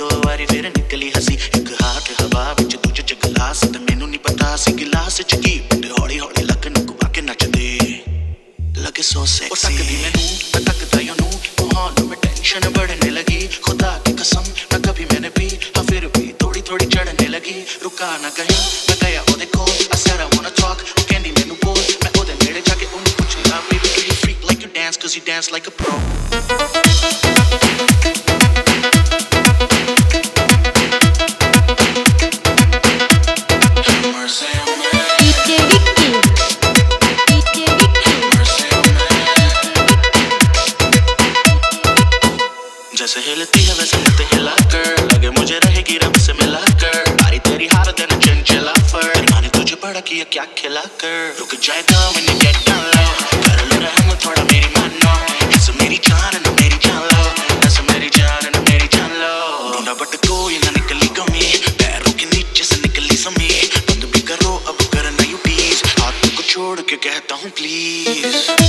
वारी फिर निकली हसी एक हाथ हवा विच दूजे च गिलास ते मैनू नहीं पता सी गिलास च की बंदे हौली हौली लक नू घुमा के नचदे लगे सो सेक्सी ओ तकदी मैनू मैं तकदा यूं माहौल में टेंशन बढ़ने लगी खुदा की कसम ना कभी मैंने पी हाँ फिर भी थोड़ी थोड़ी चढ़ने लगी रुका ना गया मैं गया ओदे कोल I said I wanna talk कहंदी मैनू बोल मैं ओदे नेड़े जाके उन्हें पूछया baby do you freak like you dance cause you dance like a pro जैसे हिलती है वैसे हिलते हिला कर लगे मुझे रहेगी रब से मिला कर बारी तेरी हार देना चंचला फर मैंने तुझे बड़ा किया क्या खिला कर रुक जाएगा when you get down low कर ले रहम थोड़ा मेरी मानो ऐसे मेरी जान ना मेरी जान लो ऐसे मेरी जान ना मेरी जान लो ढूंढा बट कोई ना निकली कमी पैरों के नीचे से निकली समी बंद भी करो अब करना यू प्लीज हाथ को छोड़ के कहता हूँ प्लीज